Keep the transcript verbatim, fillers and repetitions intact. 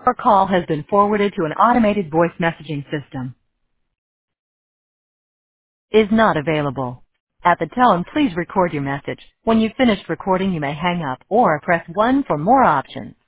Your call has been forwarded to an automated voice messaging system. Is not available. At the tone, please record your message. When you've finished recording, you may hang up or press one for more options.